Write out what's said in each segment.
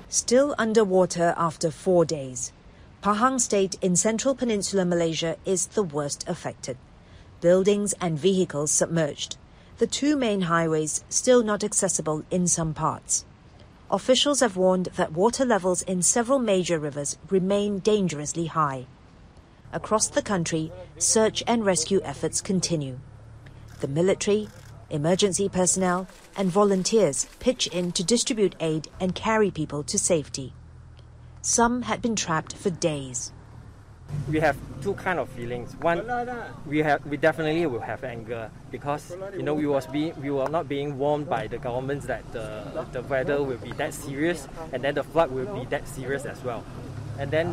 Still underwater after 4 days, Pahang State in central Peninsular Malaysia is the worst affected. Buildings and vehicles submerged. The two main highways still not accessible in some parts. Officials have warned that water levels in several major rivers remain dangerously high. Across the country, search and rescue efforts continue. The military, emergency personnel and volunteers pitch in to distribute aid and carry people to safety. Some had been trapped for days. We have two kind of feelings. One, we definitely will have anger because we were not being warned by the governments that the weather will be that serious and then the flood will be that serious as well. And then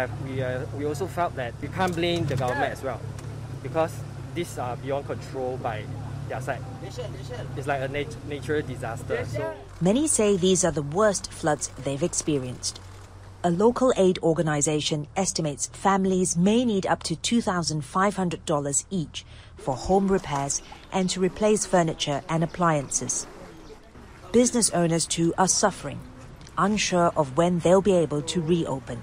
we also felt that we can't blame the government as well because these are beyond control by their side. It's like a natural disaster. Many say these are the worst floods they've experienced. A local aid organization estimates families may need up to $2,500 each for home repairs and to replace furniture and appliances. Business owners too are suffering, unsure of when they'll be able to reopen.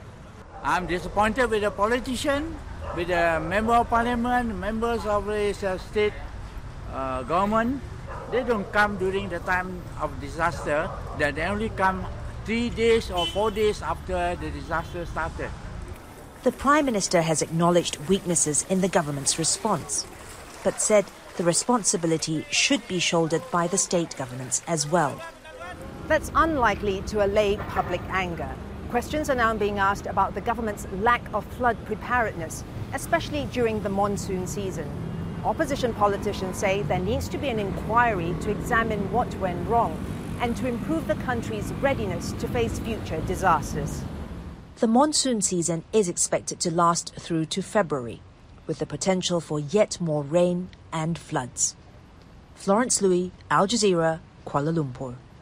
I'm disappointed with the politician, with the member of parliament, members of the state government. They don't come during the time of disaster. They only come 3 days or 4 days after the disaster started. The Prime Minister has acknowledged weaknesses in the government's response, but said the responsibility should be shouldered by the state governments as well. That's unlikely to allay public anger. Questions are now being asked about the government's lack of flood preparedness, especially during the monsoon season. Opposition politicians say there needs to be an inquiry to examine what went wrong and to improve the country's readiness to face future disasters. The monsoon season is expected to last through to February, with the potential for yet more rain and floods. Florence Louis, Al Jazeera, Kuala Lumpur.